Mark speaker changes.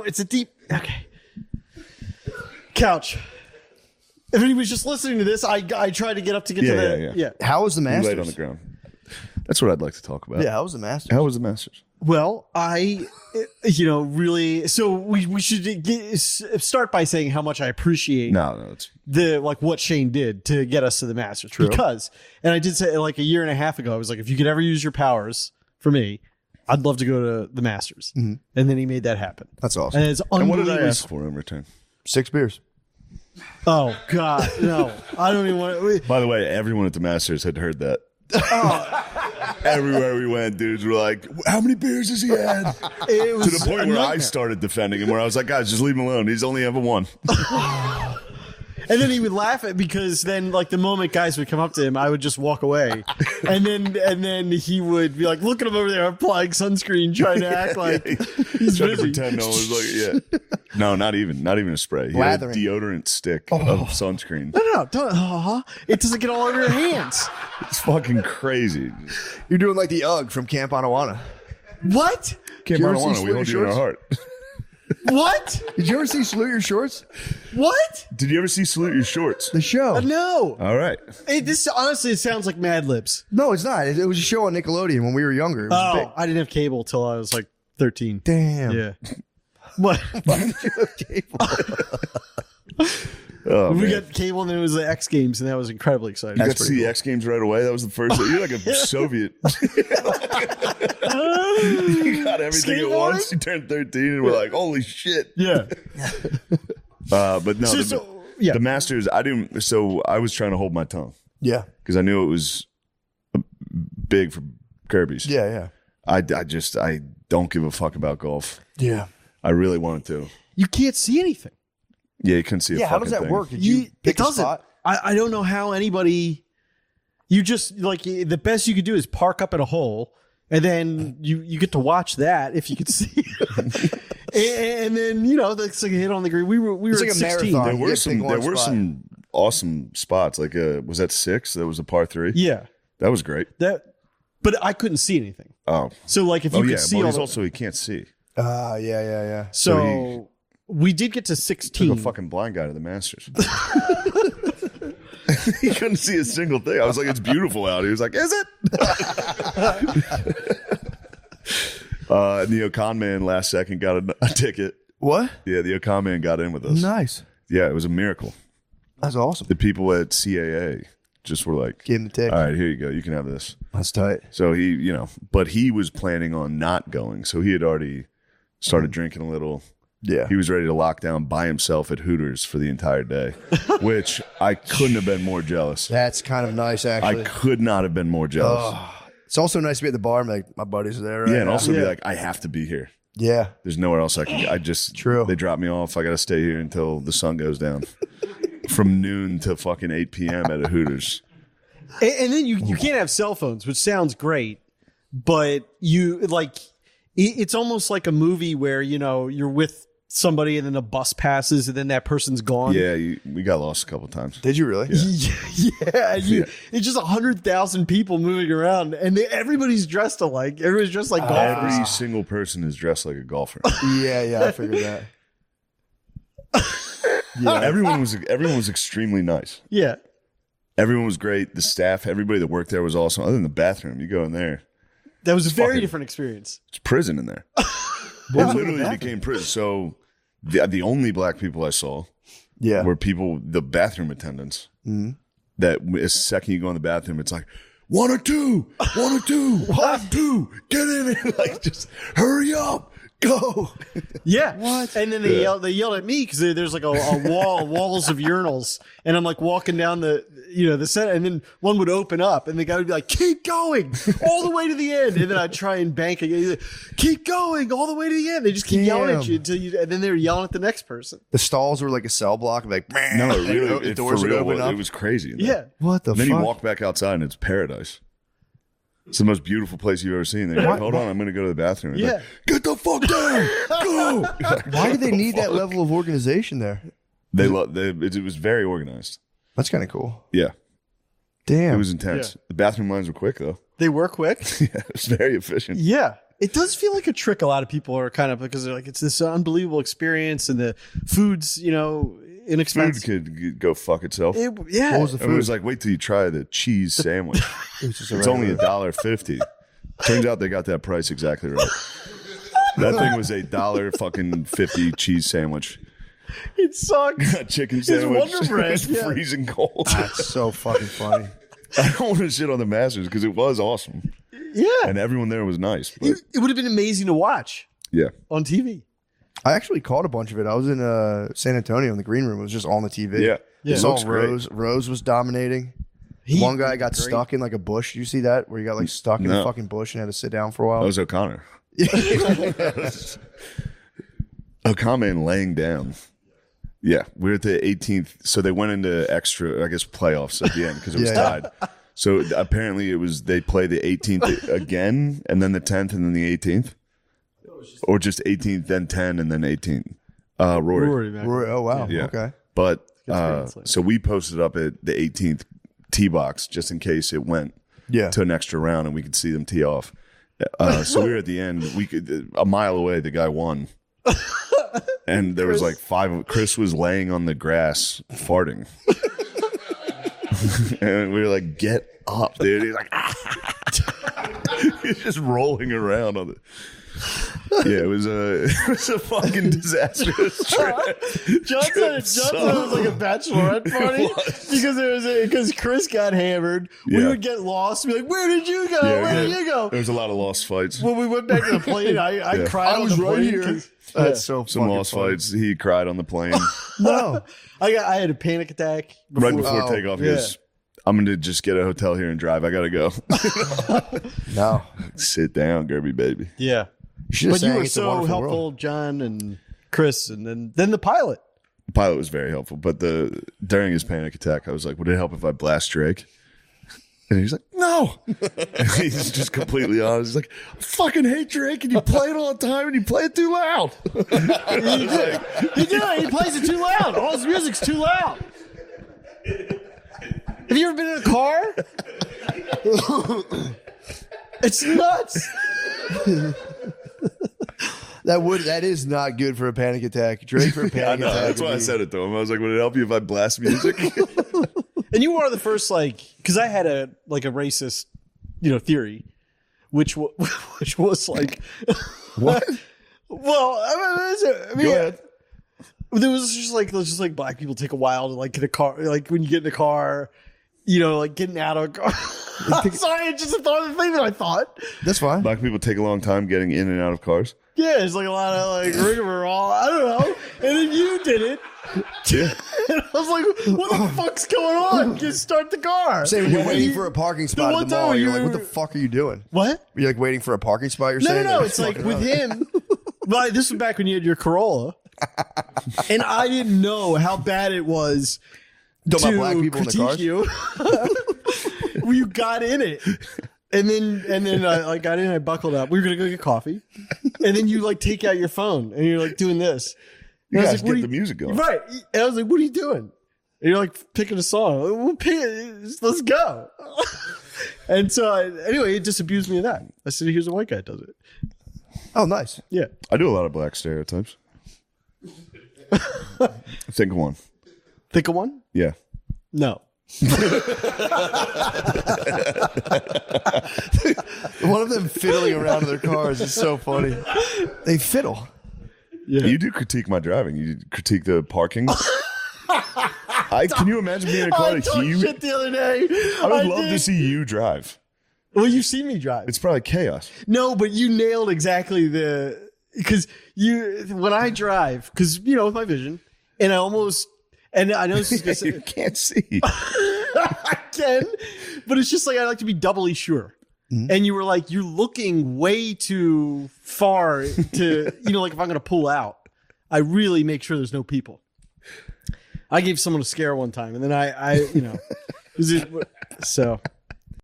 Speaker 1: it's a deep. Okay. Couch. If anybody's just listening to this, I tried to get up to get to the. Yeah.
Speaker 2: How was the
Speaker 3: You
Speaker 2: Masters?
Speaker 3: laid on the ground. That's what I'd like to talk about.
Speaker 2: Yeah, how was the Masters?
Speaker 3: How was the Masters?
Speaker 1: Well, really. So we should start by saying how much I appreciate
Speaker 3: No, it's
Speaker 1: what Shane did to get us to the Masters.
Speaker 2: True.
Speaker 1: Because, and I did say like a year and a half ago, I was like, if you could ever use your powers for me, I'd love to go to the Masters.
Speaker 2: Mm-hmm.
Speaker 1: And then he made that happen.
Speaker 2: That's awesome.
Speaker 1: And it's
Speaker 3: and what
Speaker 1: unbelievable.
Speaker 3: did I ask for in return?
Speaker 2: 6 beers.
Speaker 1: Oh God, no! I don't even want to.
Speaker 3: By the way, everyone at the Masters had heard that. Everywhere we went, dudes were like, "How many beers has he had?"
Speaker 1: It was
Speaker 3: To the point
Speaker 1: a
Speaker 3: where I
Speaker 1: nightmare.
Speaker 3: started defending him, where I was like, "Guys, just leave him alone. He's only ever one."
Speaker 1: And then he would laugh at because then like the moment guys would come up to him, I would just walk away, and then he would be like, "Look at him over there applying sunscreen, trying to act like he's
Speaker 3: Trying to
Speaker 1: busy."
Speaker 3: pretend no one was like, yeah. No, not even a spray. He had a
Speaker 2: Lathering.
Speaker 3: deodorant stick of sunscreen.
Speaker 1: No, don't. It doesn't get all over your hands.
Speaker 3: It's fucking crazy.
Speaker 2: You're doing like the UGG from Camp Anawana.
Speaker 1: What?
Speaker 3: Can't
Speaker 2: you ever
Speaker 3: marijuana.
Speaker 2: see
Speaker 3: We hold
Speaker 2: Sweaty
Speaker 3: you in our
Speaker 2: Shorts?
Speaker 3: heart.
Speaker 1: What?
Speaker 2: Did you ever see Salute Your Shorts?
Speaker 1: What?
Speaker 3: Did you ever see Salute Your Shorts?
Speaker 2: The show.
Speaker 1: No.
Speaker 3: All right.
Speaker 1: This honestly, it sounds like Mad Libs.
Speaker 2: No, it's not. It was a show on Nickelodeon when we were younger. It was big.
Speaker 1: I didn't have cable till I was like 13.
Speaker 2: Damn.
Speaker 1: Yeah. What?
Speaker 3: Oh,
Speaker 1: We
Speaker 3: man.
Speaker 1: got cable and then it was the X Games and that was incredibly exciting.
Speaker 3: You got to see the X Games right away. That was the first. You're like a Soviet. You got everything at
Speaker 1: Skateboarding?
Speaker 3: once. You turned 13, and we're like, "Holy shit!"
Speaker 1: Yeah.
Speaker 3: But no,
Speaker 1: yeah.
Speaker 3: the Masters. I didn't. So I was trying to hold my tongue
Speaker 2: Yeah.
Speaker 3: because I knew it was big for Kirby's.
Speaker 2: Yeah.
Speaker 3: I don't give a fuck about golf.
Speaker 2: Yeah.
Speaker 3: I really wanted to.
Speaker 1: You can't see anything.
Speaker 3: Yeah, you couldn't see.
Speaker 2: Yeah.
Speaker 3: A
Speaker 2: How does
Speaker 3: fucking
Speaker 2: that
Speaker 3: thing.
Speaker 2: work? Did you pick
Speaker 1: it doesn't.
Speaker 2: a spot?
Speaker 1: I don't know how anybody. You just like the best you could do is park up at a hole, and then you get to watch that if you could see. and then that's like a hit on the green. We were
Speaker 2: It's
Speaker 1: at
Speaker 2: like a
Speaker 1: 16.
Speaker 2: marathon.
Speaker 3: There
Speaker 2: You
Speaker 3: were
Speaker 2: get to pick
Speaker 3: some.
Speaker 2: one
Speaker 3: There were
Speaker 2: spot.
Speaker 3: some awesome spots. Like, was that 6? That was a par 3.
Speaker 1: Yeah,
Speaker 3: That was great.
Speaker 1: but I couldn't see anything.
Speaker 3: Oh,
Speaker 1: So like if you could
Speaker 3: yeah.
Speaker 1: see
Speaker 3: Well,
Speaker 1: all
Speaker 3: he's
Speaker 1: the,
Speaker 3: also he can't see.
Speaker 2: Yeah.
Speaker 1: so we did get to
Speaker 3: Took
Speaker 1: 16.
Speaker 3: a fucking blind guy to the Masters. He couldn't see a single thing. I was like, "It's beautiful out." He was like, "Is it?" And the Ocon man last second got a ticket.
Speaker 2: What?
Speaker 3: Yeah, the Ocon man got in with us.
Speaker 2: Nice.
Speaker 3: Yeah, it was a miracle.
Speaker 2: That's awesome.
Speaker 3: The people at CAA just were like,
Speaker 2: Give him the tick.
Speaker 3: "All right, here you go. You can have this."
Speaker 2: That's tight.
Speaker 3: So he, but he was planning on not going. So he had already started drinking a little.
Speaker 2: Yeah.
Speaker 3: He was ready to lock down by himself at Hooters for the entire day, which I couldn't have been more jealous.
Speaker 2: That's kind of nice,
Speaker 3: I
Speaker 2: actually.
Speaker 3: could not have been more jealous.
Speaker 2: It's also nice to be at the bar and be like, my buddies are there. Right
Speaker 3: Yeah, and
Speaker 2: now.
Speaker 3: also be like, I have to be here.
Speaker 2: Yeah.
Speaker 3: There's nowhere else I can. I just
Speaker 2: True.
Speaker 3: They drop me off. I got to stay here until the sun goes down, from noon to fucking 8 p.m. at a Hooters.
Speaker 1: And then you can't have cell phones, which sounds great, but it's almost like a movie where you're with somebody and then a bus passes and then that person's gone.
Speaker 3: Yeah, we got lost a couple times.
Speaker 2: Did you really?
Speaker 1: Yeah, it's just 100,000 people moving around, and everybody's dressed alike. Everybody's dressed like golfers.
Speaker 3: Every single person is dressed like a golfer.
Speaker 2: Yeah, I figured that.
Speaker 3: Everyone was extremely nice.
Speaker 1: Yeah,
Speaker 3: Everyone was great. The staff, everybody that worked there was awesome. Other than the bathroom, you go in there,
Speaker 1: that was a very
Speaker 3: fucking-
Speaker 1: different experience.
Speaker 3: it's prison in there. It literally became prison. So the only black people I saw
Speaker 2: Yeah.
Speaker 3: were the bathroom attendants. That as second you go in the bathroom, it's like 1 or 2, 1 or 2, 1, 2, get in it. Like, just hurry up, go.
Speaker 1: Yeah. What? And then they yelled at me because there's like a walls of urinals, and I'm like walking down the set, and then one would open up, and the guy would be like, "Keep going all the way to the end," and then I'd try and bank again. He's like, "Keep going all the way to the end." They just keep yelling at you until and then they were yelling at the next person.
Speaker 2: The stalls were like a cell block. Like,
Speaker 3: No, it really,
Speaker 2: the doors
Speaker 3: for
Speaker 2: would
Speaker 3: real,
Speaker 2: open up.
Speaker 3: it was crazy. in there.
Speaker 1: Yeah.
Speaker 2: What the
Speaker 3: And then
Speaker 2: fuck?
Speaker 3: you walk back outside, and it's paradise. It's the most beautiful place you've ever seen. They're like, "Hold on, I'm going to go to the bathroom." It's
Speaker 1: Yeah.
Speaker 3: like, get the fuck down, go.
Speaker 2: Why do they need that level of organization there?
Speaker 3: It was very organized.
Speaker 2: That's kind of cool.
Speaker 3: Yeah,
Speaker 2: Damn.
Speaker 3: it was intense.
Speaker 1: Yeah.
Speaker 3: The bathroom lines were quick though.
Speaker 1: They were quick.
Speaker 3: Yeah, it was very efficient.
Speaker 1: Yeah. It does feel like a trick. A lot of people are kind of because they're like, it's this unbelievable experience and the food's,
Speaker 3: Food
Speaker 1: inexpensive.
Speaker 3: could go fuck itself.
Speaker 1: Yeah.
Speaker 2: What was the
Speaker 3: It was
Speaker 2: food?
Speaker 3: like, wait till you try the cheese sandwich.
Speaker 2: It's
Speaker 3: It's only $1.50. Turns out they got that price exactly right. That thing was $1.50 cheese sandwich.
Speaker 1: It sucks.
Speaker 3: Chicken sandwich.
Speaker 1: Wonder Bread,
Speaker 3: It's
Speaker 1: yeah.
Speaker 3: freezing cold.
Speaker 2: That's so fucking funny.
Speaker 3: I don't want to shit on the Masters because it was awesome.
Speaker 1: Yeah.
Speaker 3: And everyone there was nice. But
Speaker 1: It would have been amazing to watch
Speaker 3: yeah.
Speaker 1: on TV.
Speaker 2: I actually caught a bunch of it. I was in San Antonio in the green room. It was just on the TV.
Speaker 3: Yeah.
Speaker 1: Yeah.
Speaker 2: I
Speaker 3: It
Speaker 2: saw
Speaker 3: looks great.
Speaker 2: Rose. Rose was dominating. One guy got stuck in like a bush. You see that? Where he got like stuck in a
Speaker 3: No.
Speaker 2: fucking bush and had to sit down for a while.
Speaker 3: That was O'Connor. O'Connor laying down. Yeah, we're at the 18th. So they went into extra, I guess, playoffs at the end because it was
Speaker 2: Yeah.
Speaker 3: tied. So apparently it was they play the 18th again, and then the 10th, and then the 18th, or just 18th, then 10, and then 18th. Rory.
Speaker 1: man.
Speaker 2: Oh wow.
Speaker 3: Yeah.
Speaker 2: Okay.
Speaker 3: But
Speaker 1: experience, like.
Speaker 3: so we posted up at the 18th tee box just in case it went
Speaker 2: Yeah.
Speaker 3: to an extra round and we could see them tee off. So we were at the end. We could a mile away. The guy won, and there was like five. Chris was laying on the grass farting, and we were like, "Get up, dude!" He's like, he's just rolling around on the. Yeah, it was a fucking disastrous trip.
Speaker 1: John said it was like a bachelorette party because Chris got hammered. We
Speaker 3: Yeah.
Speaker 1: would get lost. Be like, "Where did you go?
Speaker 3: Yeah,
Speaker 1: Where
Speaker 3: yeah.
Speaker 1: did you go?"
Speaker 3: There was a lot of lost fights.
Speaker 1: When we went back to the plane, I
Speaker 3: Yeah.
Speaker 1: cried.
Speaker 2: I
Speaker 1: on
Speaker 2: was
Speaker 1: the
Speaker 2: right
Speaker 1: plane
Speaker 2: here.
Speaker 1: 'cause-
Speaker 2: That's so
Speaker 3: Some
Speaker 2: fucking
Speaker 3: lost
Speaker 2: funny.
Speaker 3: fights. He cried on the plane
Speaker 2: No.
Speaker 1: I had a panic attack
Speaker 3: right before
Speaker 2: Oh,
Speaker 3: takeoff. He
Speaker 1: yeah.
Speaker 3: goes, "I'm going to just get a hotel here and drive. I got to go."
Speaker 2: No.
Speaker 3: Sit down, Gerby baby.
Speaker 1: Yeah,
Speaker 2: You should have
Speaker 1: but you
Speaker 2: sang
Speaker 1: were
Speaker 2: It's a
Speaker 1: so
Speaker 2: Wonderful
Speaker 1: helpful,
Speaker 2: World.
Speaker 1: John and Chris, and then the pilot.
Speaker 3: The pilot was very helpful, but during his panic attack, I was like, "Would it help if I blast Drake?" And he's like, "No." He's just completely honest. He's like, "I fucking hate Drake, and you play it all the time, and you play it too loud."
Speaker 1: He did. He plays it too loud. All his music's too loud. Have you ever been in a car? It's nuts.
Speaker 2: That is not good for a panic attack. Drake for a panic
Speaker 3: I know.
Speaker 2: attack.
Speaker 3: That's why I said it to him. I was like, "Would it help you if I blast music?"
Speaker 1: And you were the first, because I had a racist, theory, which was like,
Speaker 3: What?
Speaker 1: well, I mean,
Speaker 3: Go ahead.
Speaker 1: there was just like black people take a while to get a car, like when you get in a car, getting out of a car. Sorry, I just thought of the thing that I thought.
Speaker 2: That's fine.
Speaker 3: Black people take a long time getting in and out of cars.
Speaker 1: Yeah, it's like a lot of rigmarole. I don't know. And then you did it.
Speaker 3: Yeah.
Speaker 1: And I was like, what the fuck's going on? Just start the car.
Speaker 2: Say when you're waiting for a parking spot
Speaker 1: one
Speaker 2: at the
Speaker 1: time
Speaker 2: mall, you're
Speaker 1: you
Speaker 2: like, what
Speaker 1: were-
Speaker 2: the fuck are you doing?
Speaker 1: What?
Speaker 2: You're like waiting for a parking spot, you're
Speaker 1: No,
Speaker 2: saying?
Speaker 1: no. It's like with him. Well, this was back when you had your Corolla. And I didn't know how bad it was
Speaker 2: Talking
Speaker 1: to
Speaker 2: about black people in the
Speaker 1: critique
Speaker 2: cars?
Speaker 1: you. When you got in it. And then I got in, I buckled up. We were going to go get coffee. And then you take out your phone and you're doing this.
Speaker 3: You
Speaker 1: And I was
Speaker 3: guys
Speaker 1: like, what
Speaker 3: get
Speaker 1: are
Speaker 3: the music going.
Speaker 1: Right. And I was like, what are you doing? And you're picking a song. I'm like, well, pick it. Let's go. And so anyway, it just abused me of that. I said, here's a white guy that does it.
Speaker 2: Oh, nice.
Speaker 1: Yeah.
Speaker 3: I do a lot of black stereotypes. Think of one.
Speaker 1: Think of one?
Speaker 3: Yeah.
Speaker 1: No.
Speaker 2: One of them fiddling around in their cars is so funny. They fiddle.
Speaker 1: Yeah.
Speaker 3: You do critique my driving. You critique the parking. Can you imagine being in a car?
Speaker 1: I talked shit the other day.
Speaker 3: I would love
Speaker 1: did.
Speaker 3: to see you drive.
Speaker 1: Well, you've seen me drive.
Speaker 3: It's probably chaos.
Speaker 1: No, but you nailed exactly because when I drive, because, with my vision, and I know this is going to
Speaker 3: You can't see.
Speaker 1: I can, but it's just I like to be doubly sure.
Speaker 3: Mm-hmm.
Speaker 1: And you were like, you're looking way too far to, if I'm going to pull out, I really make sure there's no people. I gave someone a scare one time, and then I so